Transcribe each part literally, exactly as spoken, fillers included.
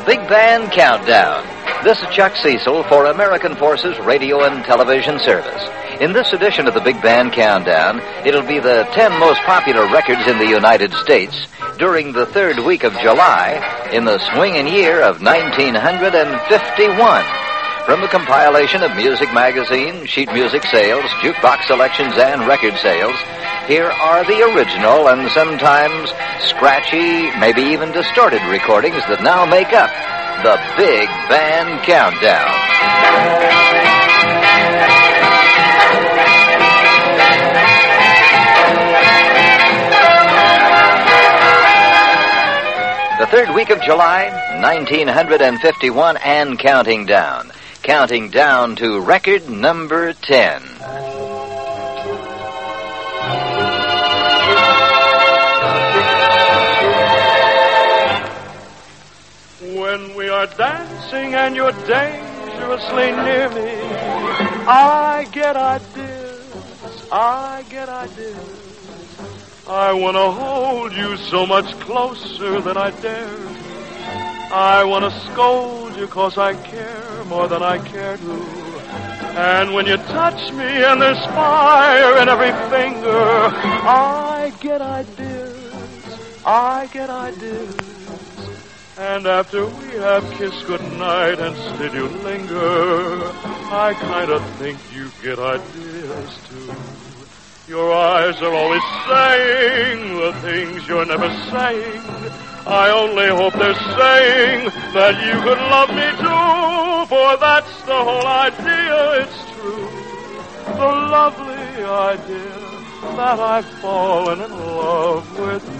Big Band Countdown. This is Chuck Cecil for American Forces Radio and Television Service. In this edition of the Big Band Countdown, it'll be the ten most popular records in the United States during the third week of July in the swinging year of nineteen fifty-one. From the compilation of music magazine, sheet music sales, jukebox selections, and record sales, here are the original and sometimes scratchy, maybe even distorted recordings that now make up the Big Band Countdown. The third week of July, nineteen fifty-one, and counting down. Counting down to record number ten. When we are dancing and you're dangerously near me, I get ideas, I get ideas. I want to hold you so much closer than I dare. I want to scold you 'cause I care more than I care to. And when you touch me and there's fire in every finger, I get ideas, I get ideas. And after we have kissed goodnight and still you linger, I kind of think you get ideas too. Your eyes are always saying the things you're never saying. I only hope they're saying that you could love me too, for that's the whole idea, it's true. The lovely idea that I've fallen in love with you.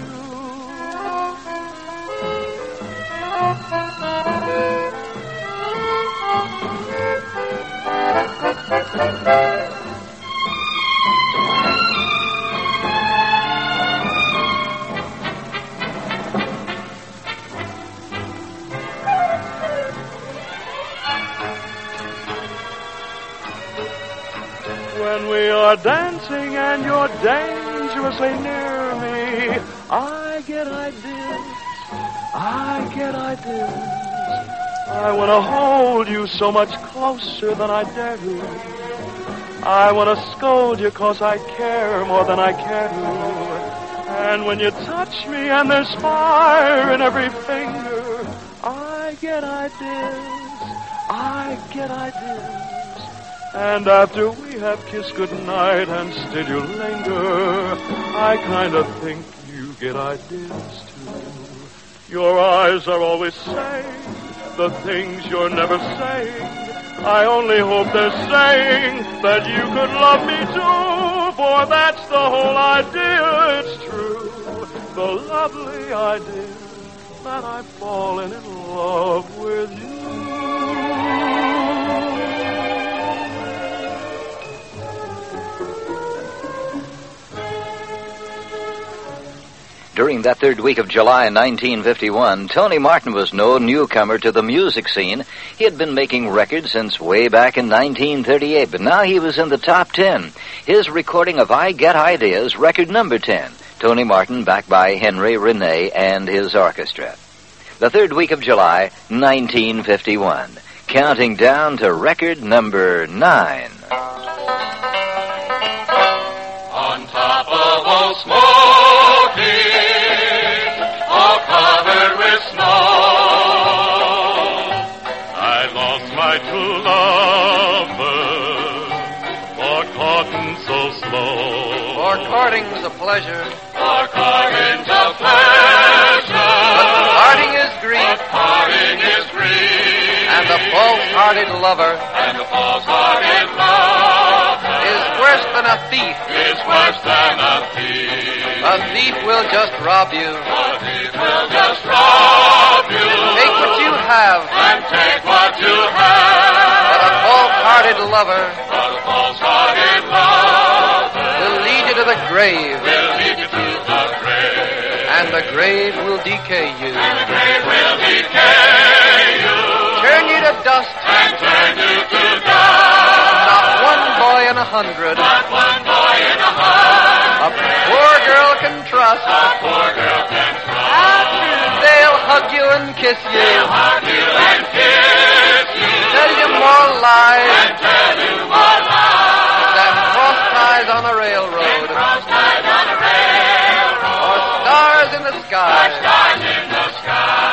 When we are dancing and you're dangerously near me, I get ideas, I get ideas. I want to hold you so much closer than I dare to. I want to scold you 'cause I care more than I care to. And when you touch me and there's fire in every finger, I get ideas, I get ideas. And after we have kissed goodnight and still you linger, I kind of think you get ideas too. Your eyes are always saying the things you're never saying. I only hope they're saying that you could love me too, for that's the whole idea, it's true. The lovely idea that I've fallen in love with you. During that third week of July in nineteen fifty-one, Tony Martin was no newcomer to the music scene. He had been making records since way back in nineteen thirty-eight, but now he was in the top ten. His recording of I Get Ideas, record number ten. Tony Martin, backed by Henry Rene and his orchestra. The third week of July, nineteen fifty-one. Counting down to record number nine. On top of Old Smoky, all covered with snow, I lost my true lover, for courting so slow. For courting's a pleasure, For courting's a pleasure, but parting is grief, but parting is grief, and the false-hearted lover and the false-hearted lover is worse than a thief. is worse than a thief. A thief will just rob you. A thief will just rob you. Take what you have, And take what you have. but a false-hearted lover But a false-hearted lover will lead you to the grave, will lead you to the grave. and the grave will decay you. And the grave will decay you. Turn you to dust, And turn you to dust. not one boy in a hundred, Not one boy in a hundred. a poor girl can trust. A poor girl can trust. After they'll hug you and kiss you. They'll hug you and kiss you. Tell you more lies. And tell you more lies. Than cross ties on a railroad. Cross ties on a railroad. Or stars in the sky. Or stars in the sky.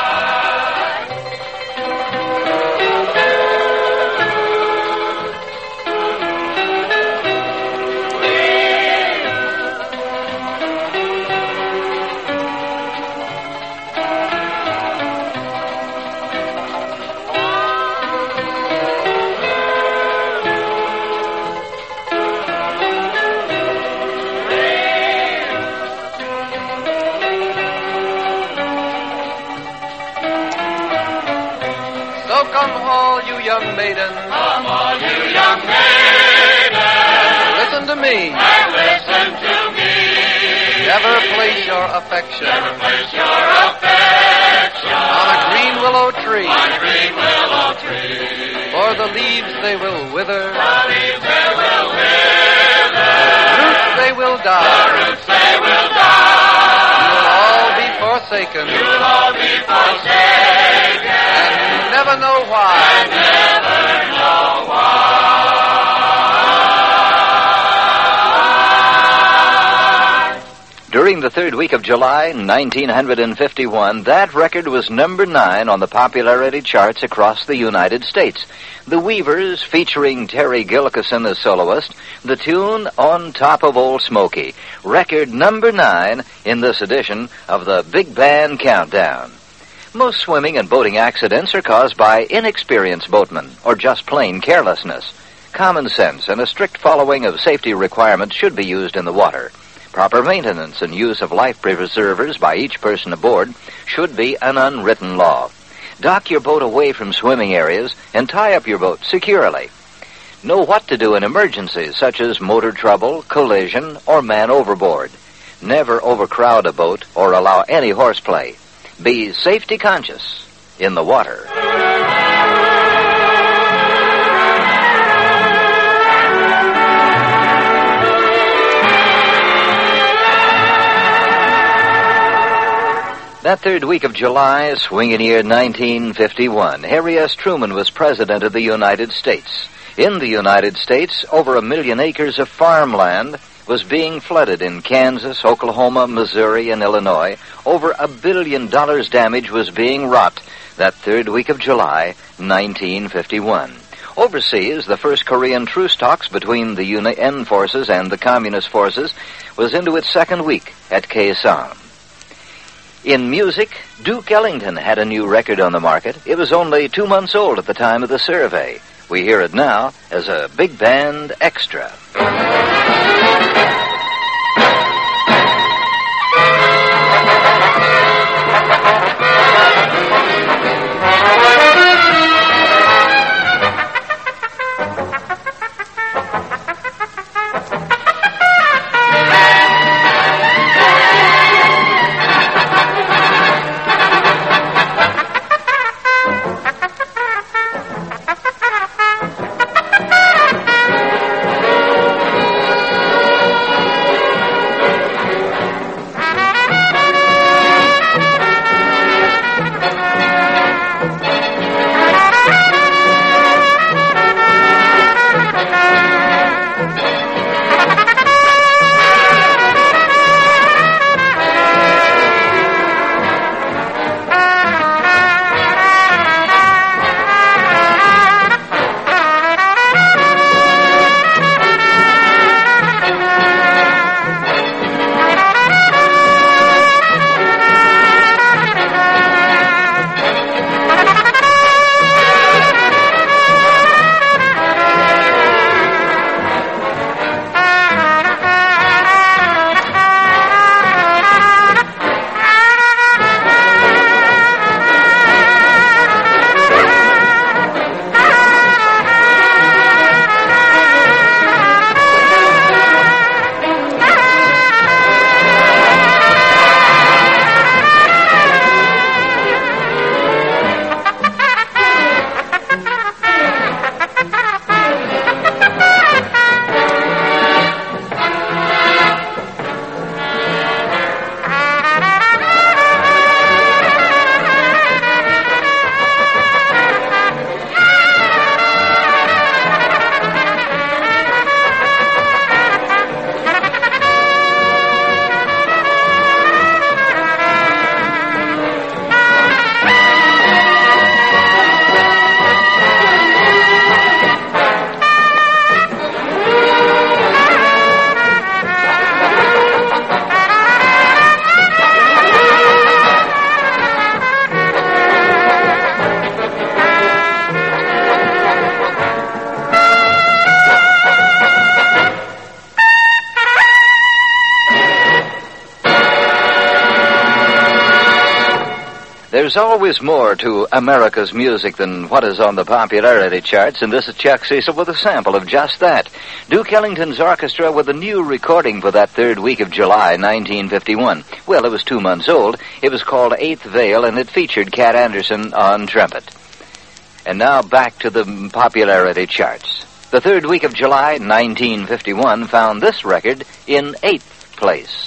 Come all you young maidens. Come all you young maidens. Listen to me. And listen to me. Never place your affection. Never place your affection. On a green willow tree. On a green willow tree. For the leaves they will wither. The leaves they will wither. Roots they will The die. roots they will die. You'll all be forsaken. You'll all be forsaken. And never know why. And never know why. During the third week of July, nineteen fifty-one, that record was number nine on the popularity charts across the United States. The Weavers, featuring Terry Gilkyson as soloist, the tune On Top of Old Smoky, record number nine in this edition of the Big Band Countdown. Most swimming and boating accidents are caused by inexperienced boatmen or just plain carelessness. Common sense and a strict following of safety requirements should be used in the water. Proper maintenance and use of life preservers by each person aboard should be an unwritten law. Dock your boat away from swimming areas and tie up your boat securely. Know what to do in emergencies such as motor trouble, collision, or man overboard. Never overcrowd a boat or allow any horseplay. Be safety conscious in the water. That third week of July, swinging year nineteen fifty-one, Harry S. Truman was President of the United States. In the United States, over a million acres of farmland was being flooded in Kansas, Oklahoma, Missouri, and Illinois. Over a billion dollars damage was being wrought that third week of July, nineteen fifty-one. Overseas, the first Korean truce talks between the U N forces and the Communist forces was into its second week at Kaesong. In music, Duke Ellington had a new record on the market. It was only two months old at the time of the survey. We hear it now as a big band extra. There's always more to America's music than what is on the popularity charts, and this is Chuck Cecil with a sample of just that. Duke Ellington's orchestra with a new recording for that third week of July, nineteen fifty-one. Well, it was two months old. It was called Eighth Veil, and it featured Cat Anderson on trumpet. And now back to the popularity charts. The third week of July, nineteen fifty-one, found this record in eighth place.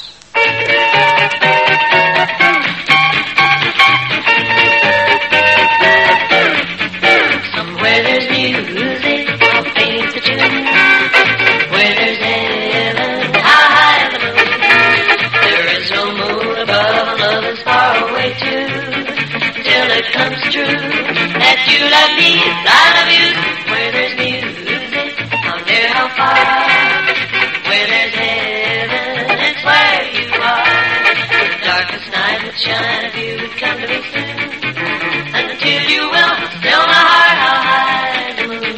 Where there's music, I'll paint the tune. Where there's heaven, how high the moon. There is no moon above, and love is far away too. Till it comes true that you love me, I love you. Where there's music, I'll dare how far. Where there's heaven, it's where you are. The darkest night would shine if you would come to me soon. And until you will, still my heart, how high the moon.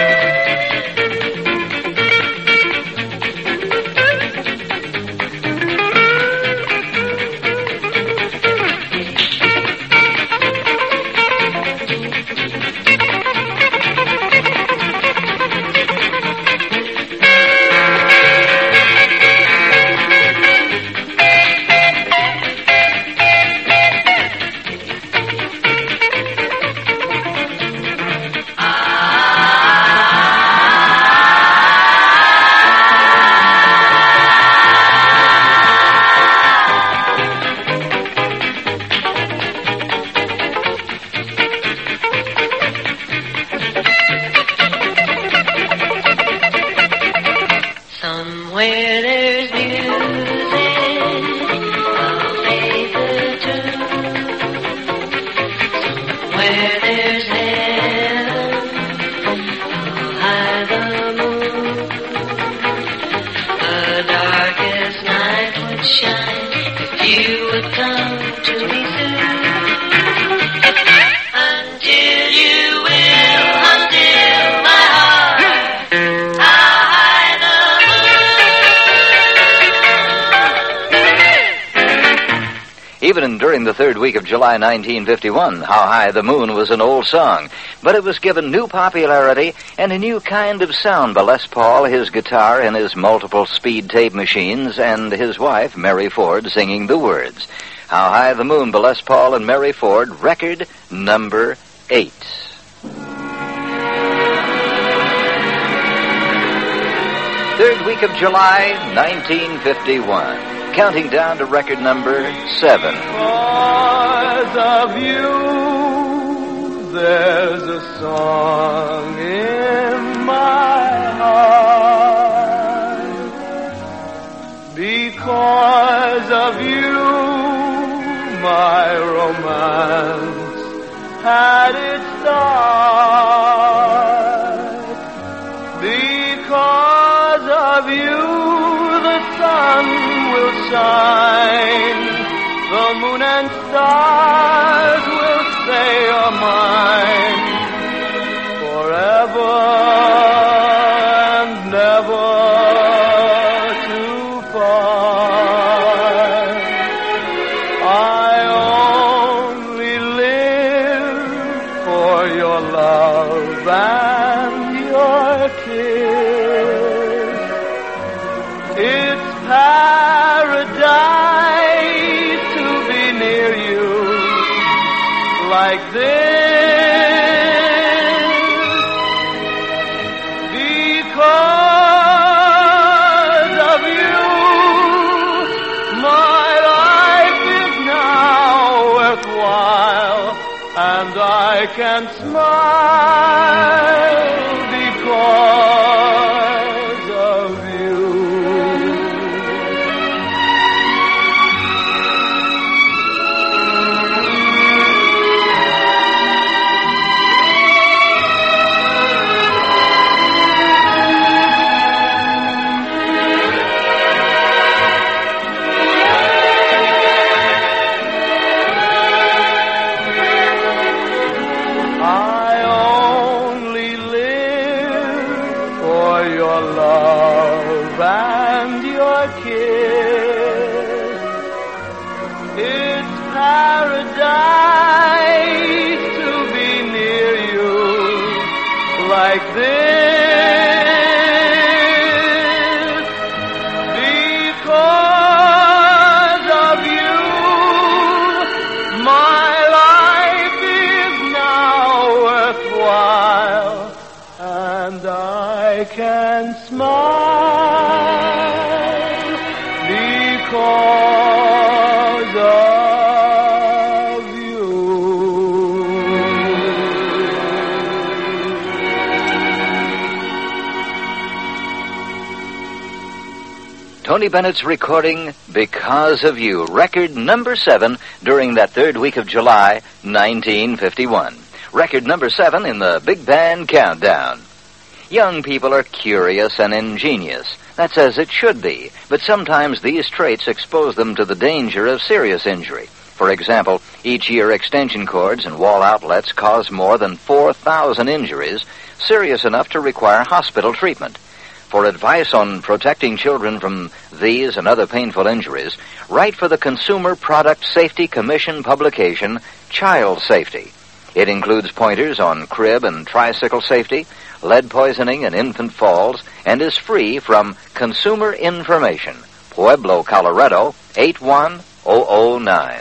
Somewhere there's music, I'll play the tune. Somewhere there's heaven, I'll hide the moon. The darkest night would shine if you would come to me soon. Until you will, until my heart, I'll hide the Even during the third week of July nineteen fifty-one, How High the Moon was an old song, but it was given new popularity and a new kind of sound by Les Paul, his guitar, and his multiple speed tape machines, and his wife, Mary Ford, singing the words. How High the Moon by Les Paul and Mary Ford, record number eight. Third week of July, nineteen fifty-one. Counting down to record number seven. Because of you, there's a song in my heart. Because of you, my romance had its start. Because of you, the sun will shine, the moon and stars will say you're mine, forever and never to part. I only live for your love and your kiss. It's paradise to be near you like this. Because of you, my life is now worthwhile, and I can smile because of you. Kiss. It's paradise this because of you. My life is now worthwhile, and I can smile because of you. Tony Bennett's recording Because of You, record number seven during that third week of July, nineteen fifty-one. Record number seven in the Big Band Countdown. Young people are curious and ingenious. That's as it should be. But sometimes these traits expose them to the danger of serious injury. For example, each year extension cords and wall outlets cause more than four thousand injuries, serious enough to require hospital treatment. For advice on protecting children from these and other painful injuries, write for the Consumer Product Safety Commission publication, Child Safety. It includes pointers on crib and tricycle safety, lead poisoning and infant falls, and is free from Consumer Information, Pueblo, Colorado, eight one zero zero nine.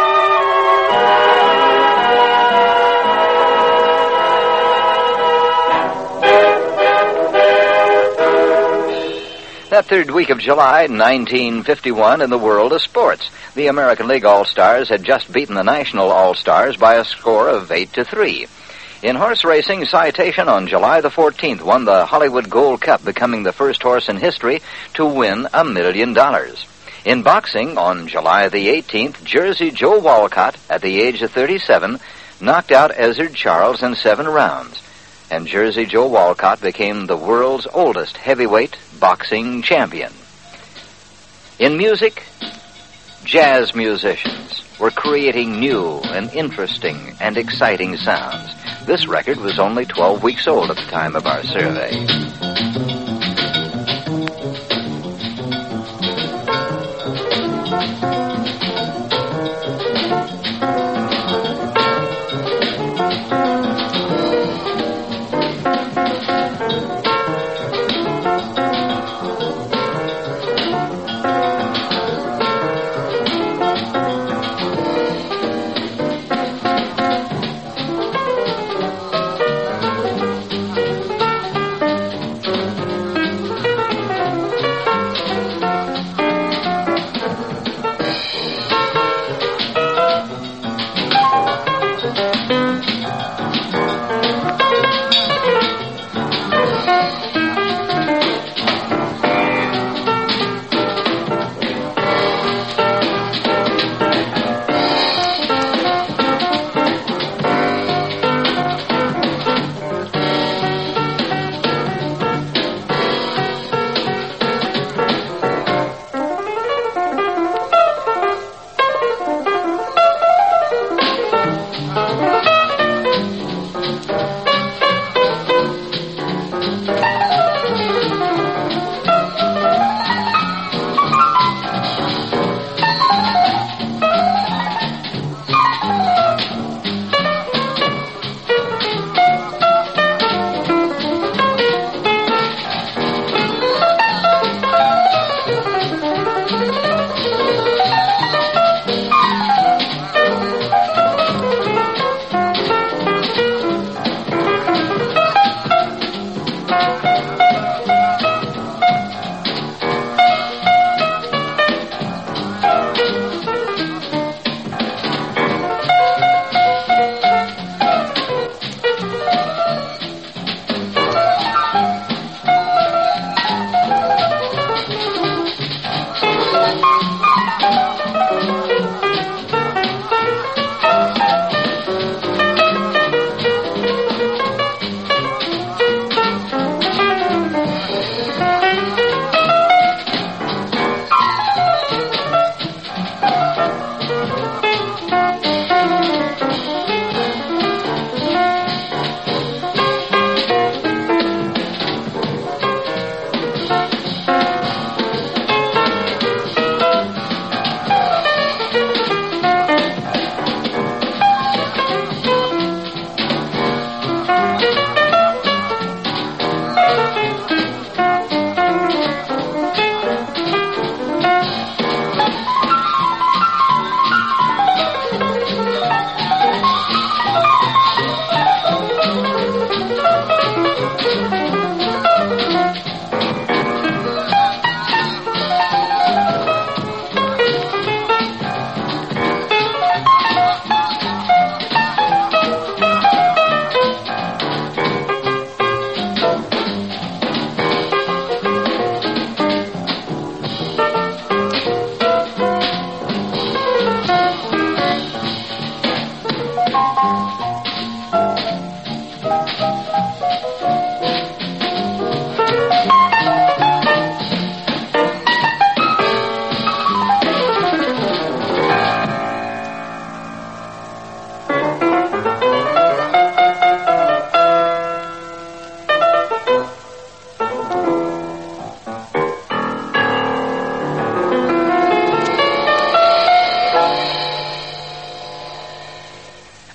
That third week of July, nineteen fifty-one, in the world of sports, the American League All-Stars had just beaten the National All-Stars by a score of eight to three. In horse racing, Citation on July the fourteenth won the Hollywood Gold Cup, becoming the first horse in history to win a million dollars. In boxing, on July the eighteenth, Jersey Joe Walcott, at the age of thirty-seven, knocked out Ezzard Charles in seven rounds. And Jersey Joe Walcott became the world's oldest heavyweight boxing champion. In music, jazz musicians were creating new and interesting and exciting sounds. This record was only twelve weeks old at the time of our survey.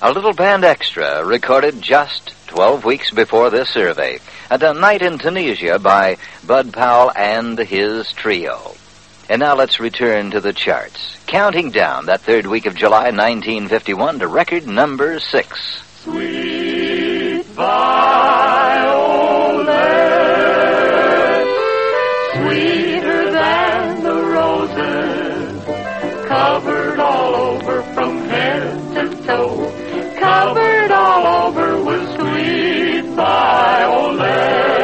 A little band extra recorded just twelve weeks before this survey at a night in Tunisia by Bud Powell and his trio. And now let's return to the charts, counting down that third week of July nineteen fifty-one to record number six. Sweet violet, sweeter than the roses, covered all over from head to toe, covered all over with sweet violet.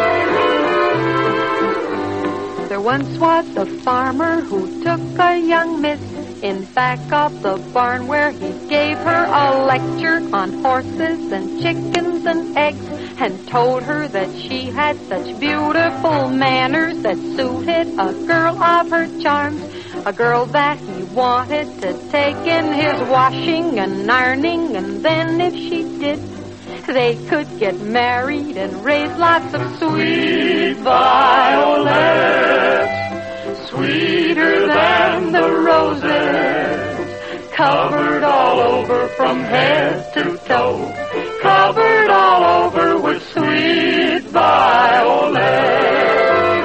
There once was a farmer who took a young miss in back of the barn where he gave her a lecture on horses and chickens and eggs and told her that she had such beautiful manners that suited a girl of her charms, a girl that he wanted to take in his washing and ironing, and then if she did, they could get married and raise lots of sweet violets, sweeter than the roses, covered all over from head to toe, covered all over with sweet violets.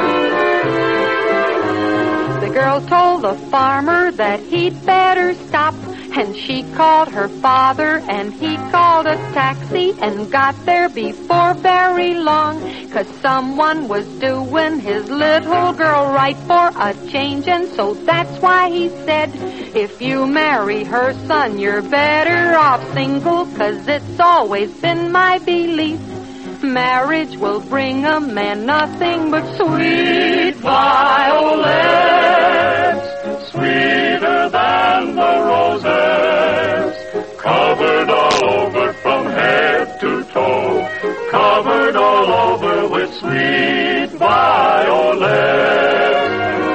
The girl told the farmer that he'd better stop, and she called her father, and he called a taxi and got there before very long, 'cause someone was doing his little girl right for a change, and so that's why he said, if you marry her, son, you're better off single, 'cause it's always been my belief marriage will bring a man nothing but sweet violets, sweeter than the roses, covered all over from head to toe, covered all over with sweet violets.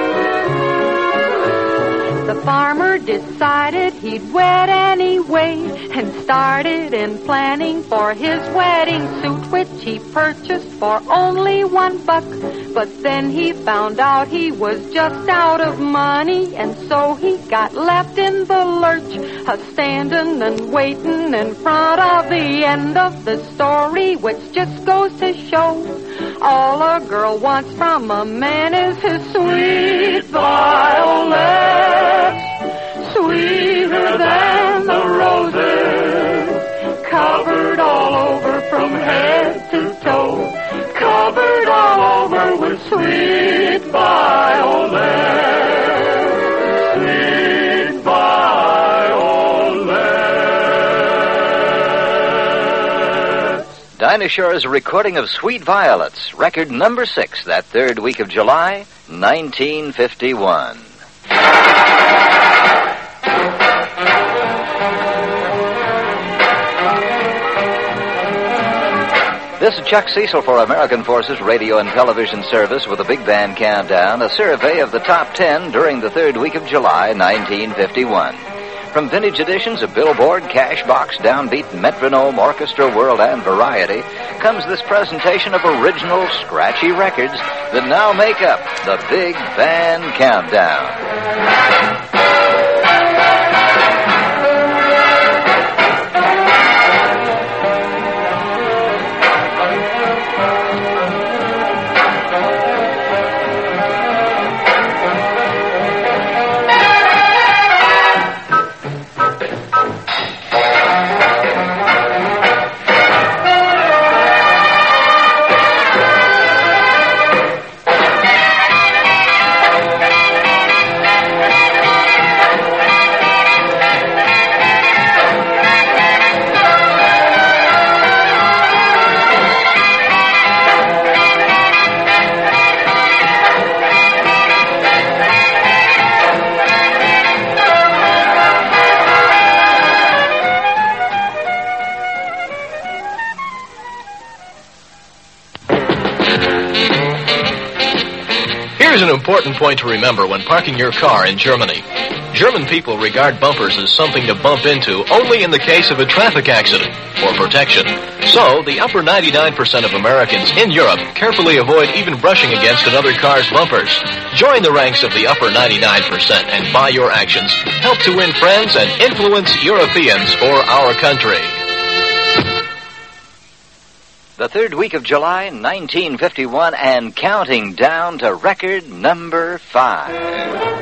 The farmer decided he'd wed anyway and started in planning for his wedding suit, which he purchased for only one buck. But then he found out he was just out of money, and so he got left in the lurch, a-standing and waiting in front of the end of the story, which just goes to show all a girl wants from a man is his sweet violets, sweeter than the roses, covered all over from head to toe, covered all over with sweet violets, sweet violets. Dinah Shore's recording of Sweet Violets, record number six, that third week of July, nineteen fifty-one. This is Chuck Cecil for American Forces Radio and Television Service with a Big Band Countdown, a survey of the top ten during the third week of July, nineteen fifty-one. From vintage editions of Billboard, Cashbox, Downbeat, Metronome, Orchestra World, and Variety comes this presentation of original, scratchy records that now make up the Big Band Countdown. Here's an important point to remember when parking your car in Germany. German people regard bumpers as something to bump into only in the case of a traffic accident or protection. So, the upper ninety-nine percent of Americans in Europe carefully avoid even brushing against another car's bumpers. Join the ranks of the upper ninety-nine percent and by your actions, help to win friends and influence Europeans for our country. The third week of July, nineteen fifty-one, and counting down to record number five.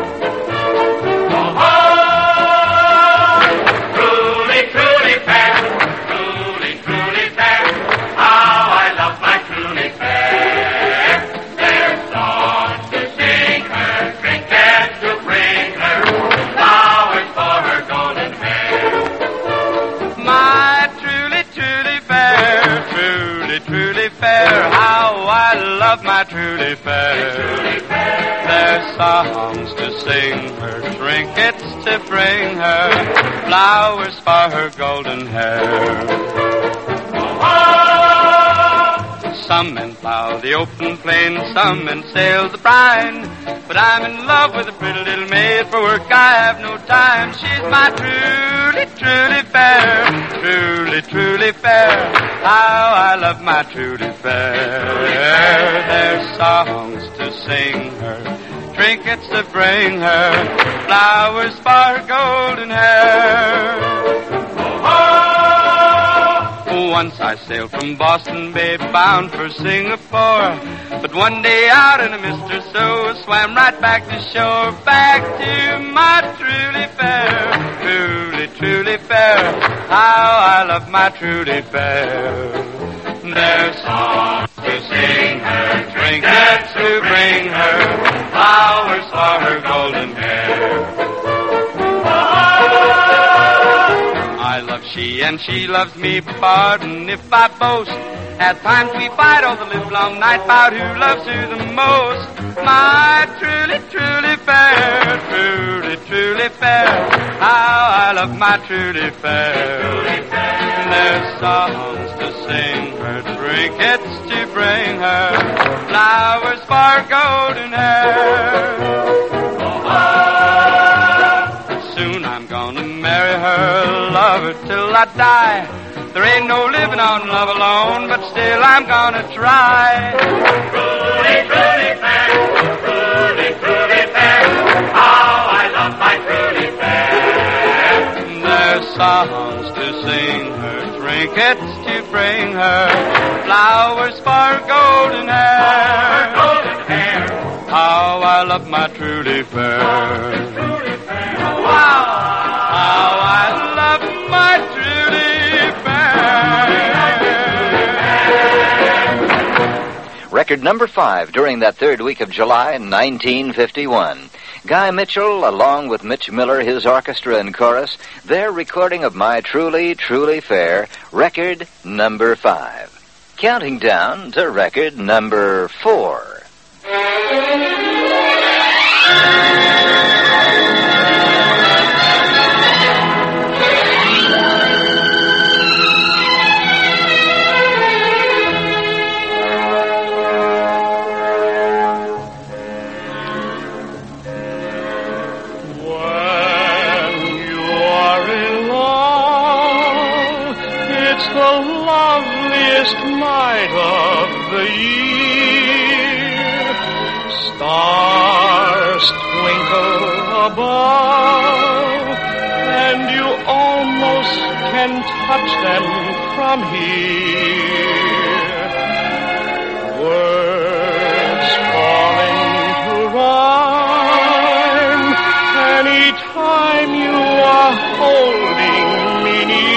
My truly fair, there's songs to sing her, trinkets to bring her, flowers for her golden hair. Some men plow the open plain, some men sail the brine, but I'm in love with a pretty little maid. For work I have no time. She's my truly, truly fair, truly, truly fair. How I love my truly fair. There's songs to sing her, trinkets to bring her, flowers for her golden hair. Once I sailed from Boston Bay, bound for Singapore. But one day out in a mist or so, swam right back to shore, back to my truly fair, truly, truly fair. How I love my truly fair. There's songs to sing her, trinkets to bring her, flowers for her golden hair. I love she and she loves me, pardon if I boast. At times we fight all the live long night about who loves who the most. My truly, truly fair, truly, truly fair. How I love my truly fair. There's songs to sing her, trinkets to bring her, flowers for golden hair. Soon I'm gonna marry her, love her till I die. There ain't no living on love alone, but still I'm gonna try. Truly, truly fair, truly, truly fair. How I love my truly fair. There's songs to sing her, trinkets to bring her, flowers for golden hair. Golden hair. How I love my truly fair. Wow! How I love my truly fair. Record number five during that third week of July, nineteen fifty-one. Guy Mitchell, along with Mitch Miller, his orchestra and chorus, their recording of My Truly, Truly Fair, record number five. Counting down to record number four. Night of the year, stars twinkle above, and you almost can touch them from here. Words falling to rhyme anytime you are holding me near.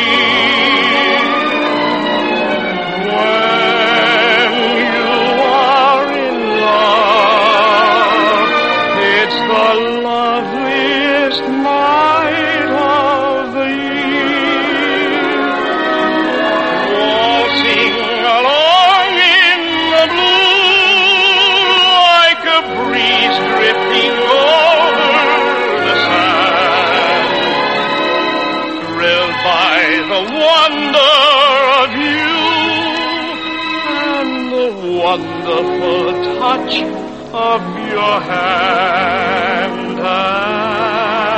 Wonderful touch of your hand.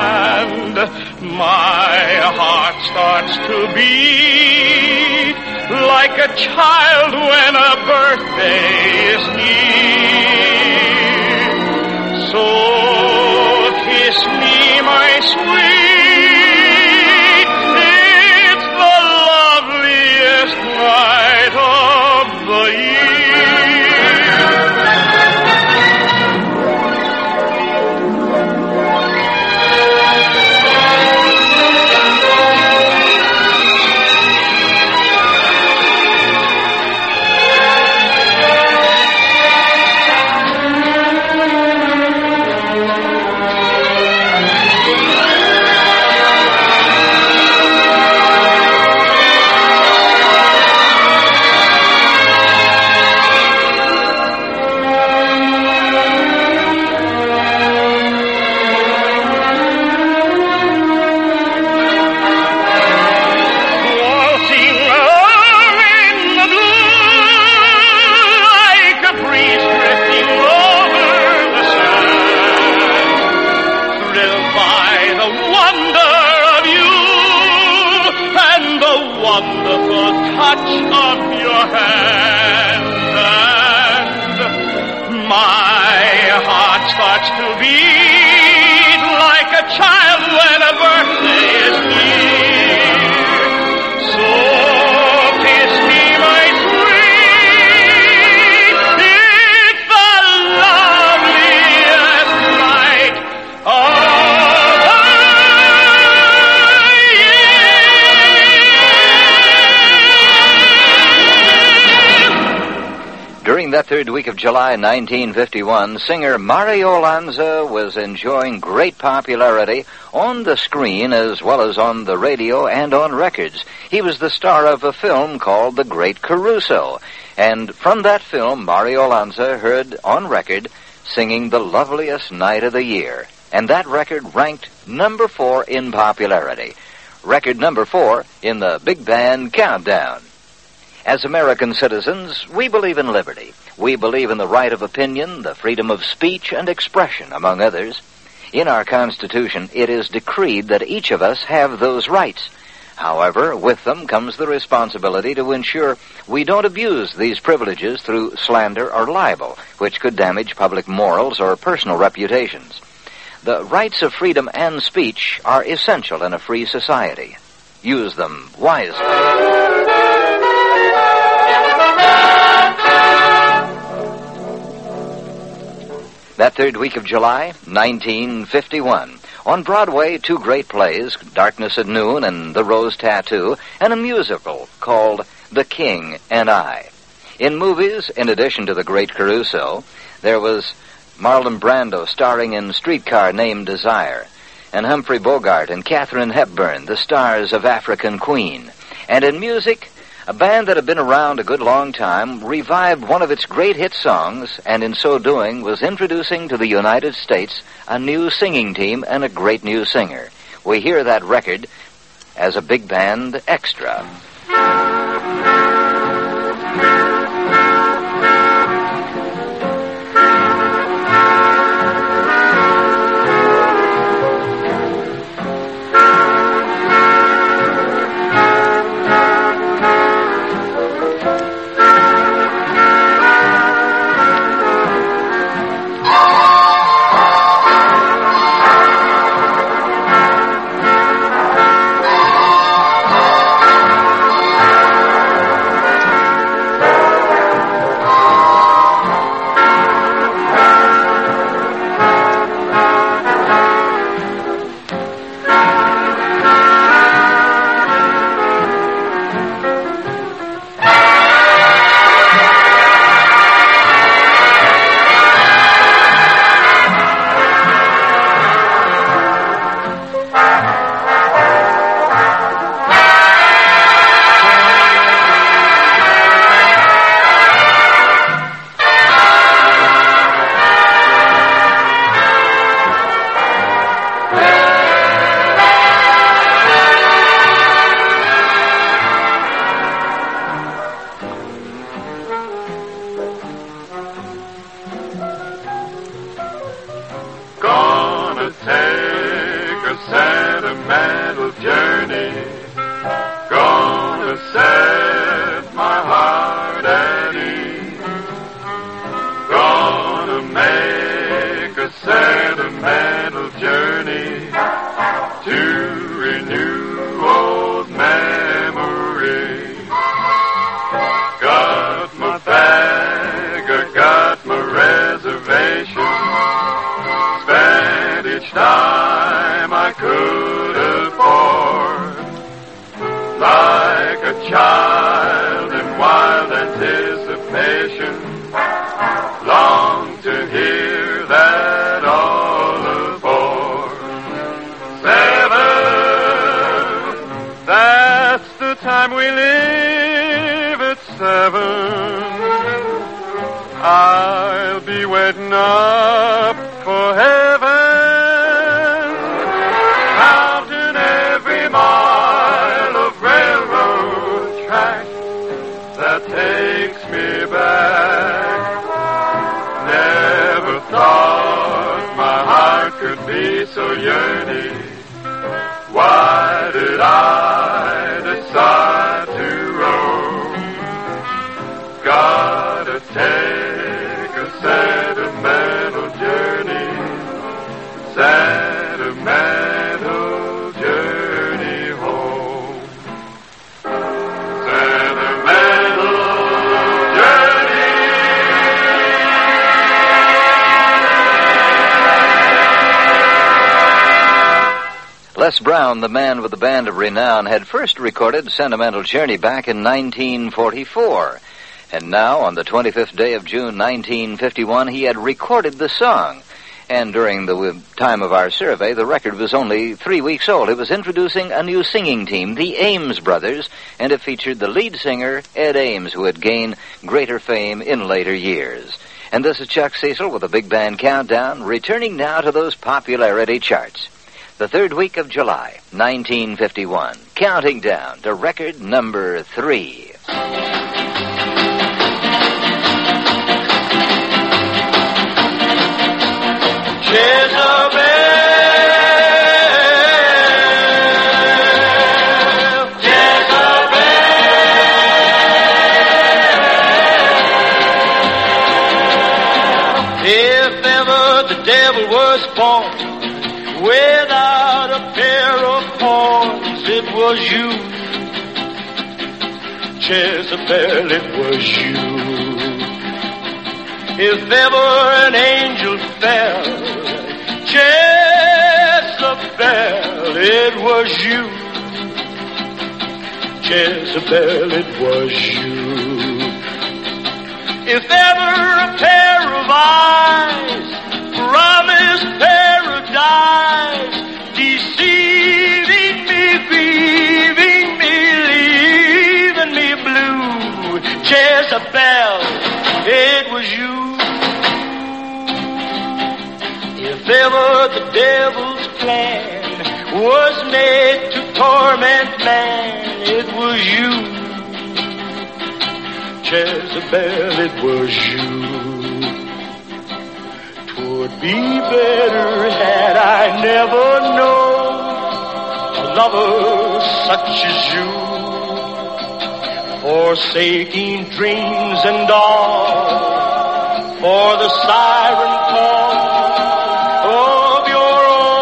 my heart starts to beat like a child when a birthday is near. So kiss me, my sweet, it's the loveliest night of the year. Wonderful touch of your hand, and my heart starts to beat like a child when a birthday is near. So kiss me, my sweet, it's the loveliest night of During that third week of July nineteen fifty-one, singer Mario Lanza was enjoying great popularity on the screen as well as on the radio and on records. He was the star of a film called The Great Caruso, and from that film, Mario Lanza heard on record singing The Loveliest Night of the Year, and that record ranked number four in popularity. Record number four in the Big Band Countdown. As American citizens, we believe in liberty. We believe in the right of opinion, the freedom of speech and expression, among others. In our Constitution, it is decreed that each of us have those rights. However, with them comes the responsibility to ensure we don't abuse these privileges through slander or libel, which could damage public morals or personal reputations. The rights of freedom and speech are essential in a free society. Use them wisely. That third week of July, nineteen fifty-one. On Broadway, two great plays, Darkness at Noon and The Rose Tattoo, and a musical called The King and I. In movies, in addition to The Great Caruso, there was Marlon Brando starring in Streetcar Named Desire, and Humphrey Bogart and Katharine Hepburn, the stars of African Queen. And in music, a band that had been around a good long time revived one of its great hit songs, and in so doing was introducing to the United States a new singing team and a great new singer. We hear that record as a big band extra. sentimental journey. Gonna set my heart at ease. Gonna make a sentimental journey to renew old memories. Got my bag, I got my reservation. Spent each dime I could afford. Like a child in wild anticipation, long to hear that all aboard. Seven, that's the time we leave at seven. I'll be waiting up for heaven, counting every mile of railroad track that takes me back. Never thought my heart could be so yearning. Why did I decide to roam? Gotta take a sentimental journey, sentimental journey home. Sentimental journey. Les Brown, the man with the band of renown, had first recorded Sentimental Journey back in nineteen forty-four. And now, on the twenty-fifth day of June, nineteen fifty-one, he had recorded the song. And during the time of our survey, the record was only three weeks old. It was introducing a new singing team, the Ames Brothers, and it featured the lead singer, Ed Ames, who had gained greater fame in later years. And this is Chuck Cecil with the Big Band Countdown, returning now to those popularity charts. The third week of July, nineteen fifty-one, counting down to record number three. Jezebel, Jezebel. If ever the devil was born without a pair of horns, it was you. Jezebel, it was you. If ever an angel fell, Jezebel, it was you. Jezebel, it was you. If ever a pair of eyes promised paradise, deceiving me, grieving me, leaving me blue, Jezebel, it was you. If ever the devil's plan was made to torment man, it was you. Jezebel, it was you. 'Twould be better had I never known a lover such as you, forsaking dreams and all for the siren call of your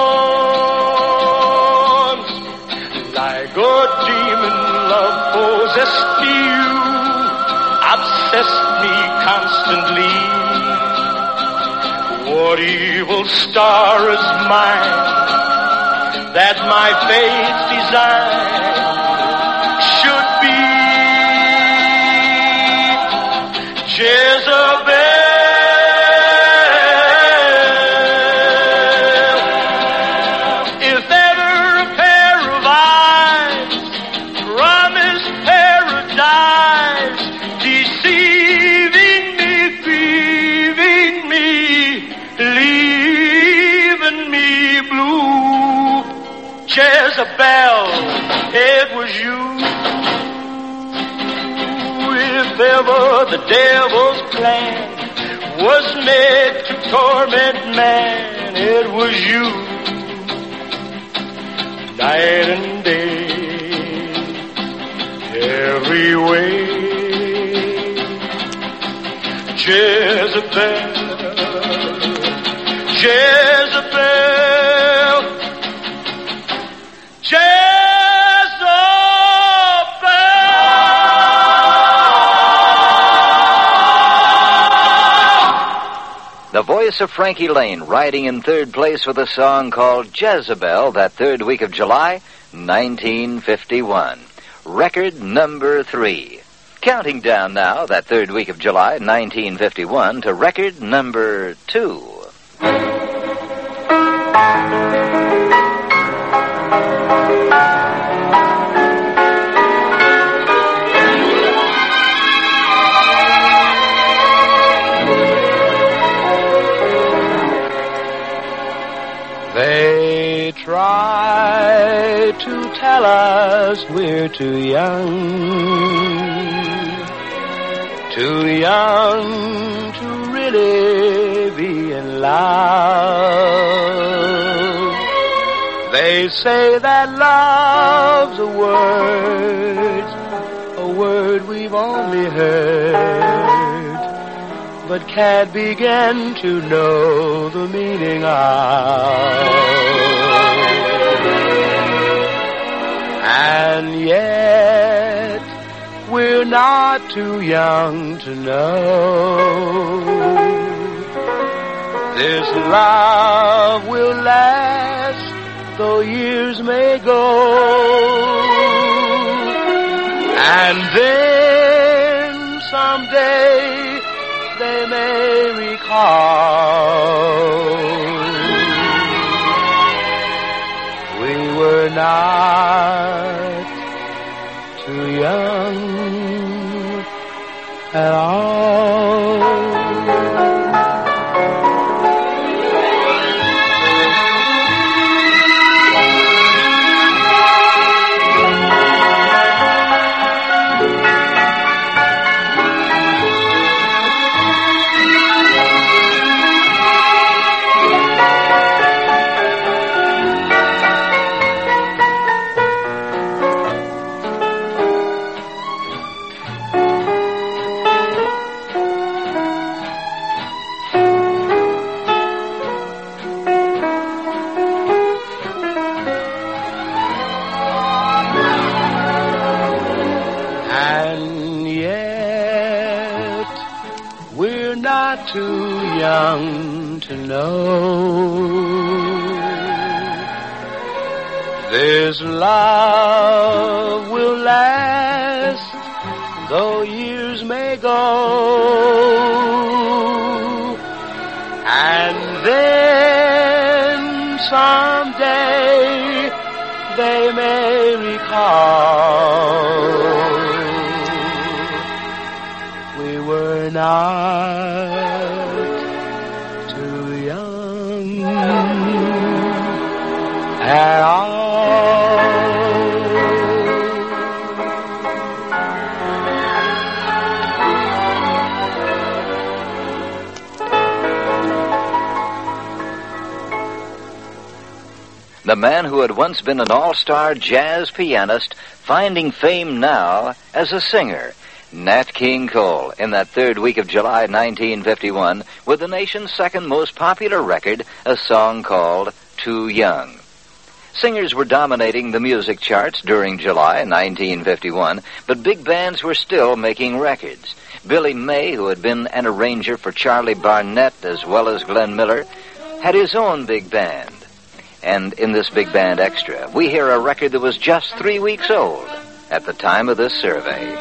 arms. Like a demon, love possessed you, obsessed me constantly. What evil star is mine that my fate's design should be Jezebel? Jezebel, it was you. If ever the devil's plan was made to torment man, it was you. night and day, every way. Jezebel, Jezebel, Jezebel. The voice of Frankie Lane riding in third place with a song called Jezebel that third week of July, nineteen fifty-one. Record number three. Counting down now, that third week of July, nineteen fifty-one, to record number two. They try to tell us we're too young, too young to really be in love. They say that love's a word, a word we've only heard, but can't begin to know the meaning of. And yet we're not too young to know this love will last, though years may go. And then someday they may recall we were not too young at all. Too young to know this love will last, though years may go. And then someday they may recall we were not at all. The man who had once been an all-star jazz pianist, finding fame now as a singer. Nat King Cole, in that third week of July nineteen fifty-one, with the nation's second most popular record, a song called Too Young. Singers were dominating the music charts during July nineteen fifty-one, but big bands were still making records. Billy May, who had been an arranger for Charlie Barnett as well as Glenn Miller, had his own big band. And in this big band extra, we hear a record that was just three weeks old at the time of this survey.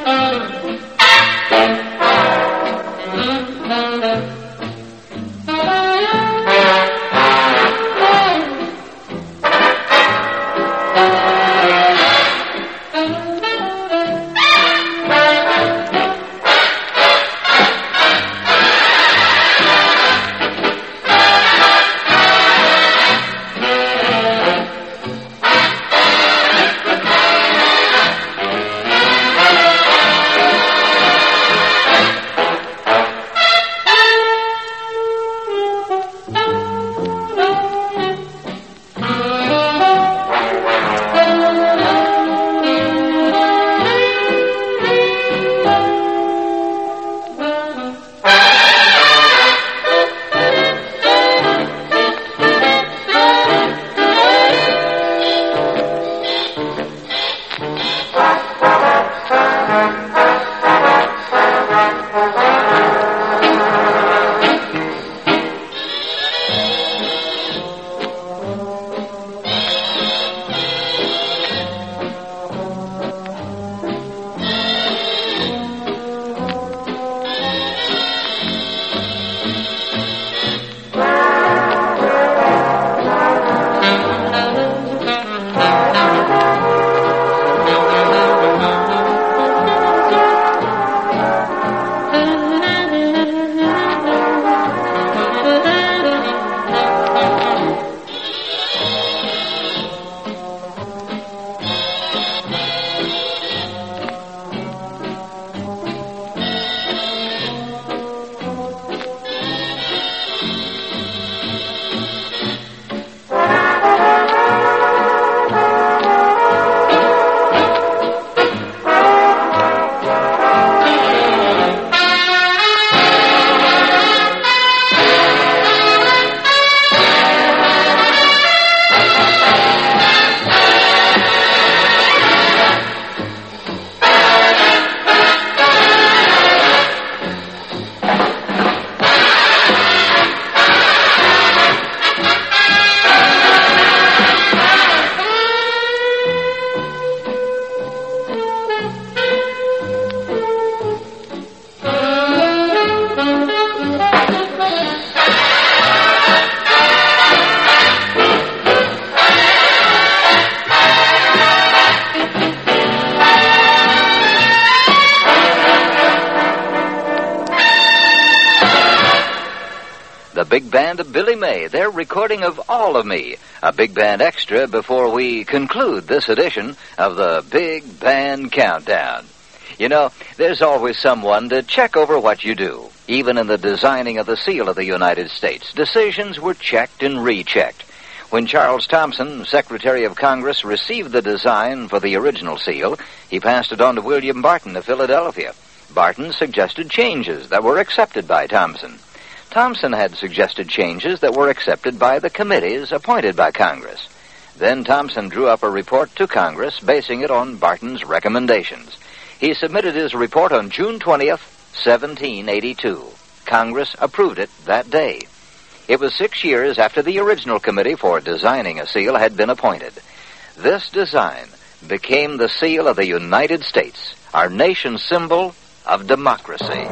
big band of Billy May, their recording of All of Me, a big band extra before we conclude this edition of the Big Band Countdown. You know, there's always someone to check over what you do. Even in the designing of the seal of the United States, decisions were checked and rechecked. When Charles Thompson, Secretary of Congress, received the design for the original seal, he passed it on to William Barton of Philadelphia. Barton suggested changes that were accepted by Thompson. Thompson had suggested changes that were accepted by the committees appointed by Congress. Then Thompson drew up a report to Congress, basing it on Barton's recommendations. He submitted his report on June twentieth, seventeen eighty-two. Congress approved it that day. It was six years after the original committee for designing a seal had been appointed. This design became the seal of the United States, our nation's symbol of democracy.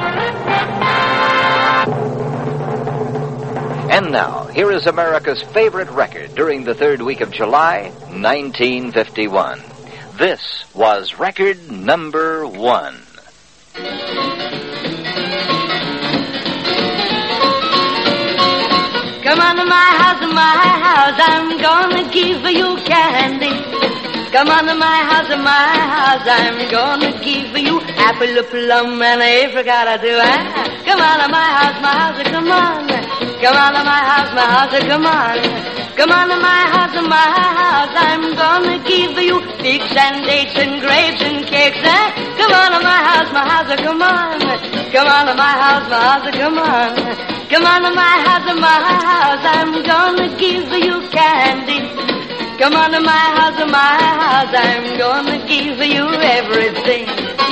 And now, here is America's favorite record during the third week of July, nineteen fifty-one. This was record number one. Come on to my house, my house, I'm gonna give you candy. Come on to my house, my house, I'm gonna give you apple, plum, and apricot too. Come on to my house, my house, come on. Come on to my house, my house, come on. Come on to my house, my house, I'm gonna give you figs and dates and grapes and cakes. Come on to my house, my house, come on. Come on to my house, my house, come on. Come on to my house, my house, I'm gonna give you candy. Come on to my house, my house, I'm gonna give you everything.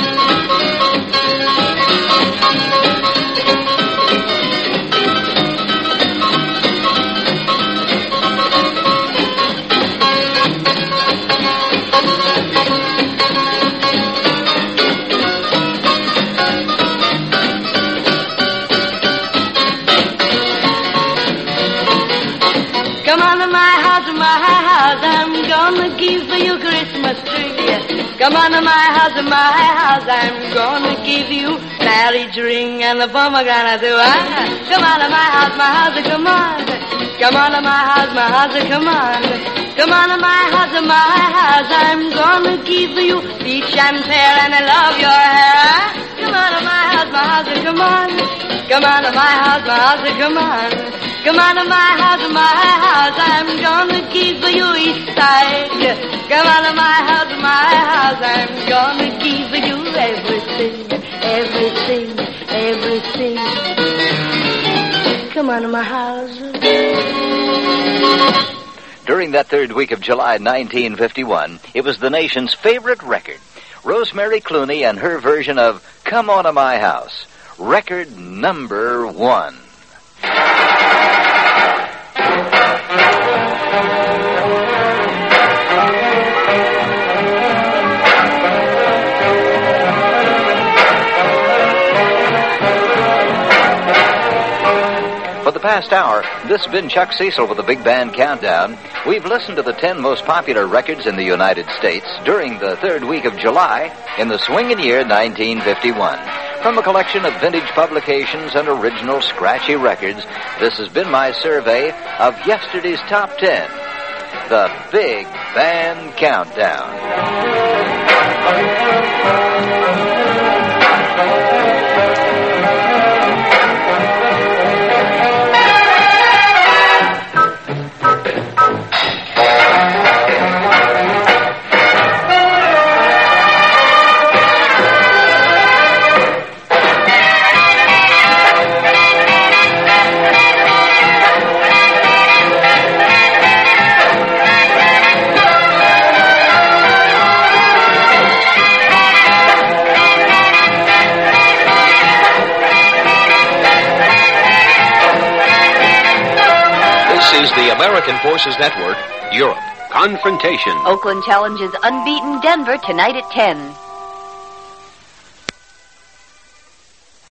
Come on to my house, my house, I'm gonna give you Christmas tree. Come on to my house, my house, I'm gonna give you marriage ring and the pomegranate too. Come on to my house, my house, come on. Come on to my house, my house, come on. Come on to my house, my house, I'm gonna give you peach and pear and I love your hair. Come on to my house, my house, come on. Come on to my house, my house, come on. Come on to my house, my house, I'm gonna give you east side. Come on to my house, my house, I'm gonna give you everything, everything, everything. Come on to my house. During that third week of July nineteen fifty-one, it was the nation's favorite record. Rosemary Clooney and her version of Come On to My House, record number one. For the past hour, this has been Chuck Cecil with the Big Band Countdown. We've listened to the ten most popular records in the United States during the third week of July in the swinging year nineteen fifty-one. From a collection of vintage publications and original scratchy records, this has been my survey of yesterday's top ten. The Big Band Countdown. American Forces Network, Europe. Confrontation. Oakland challenges unbeaten Denver tonight at ten.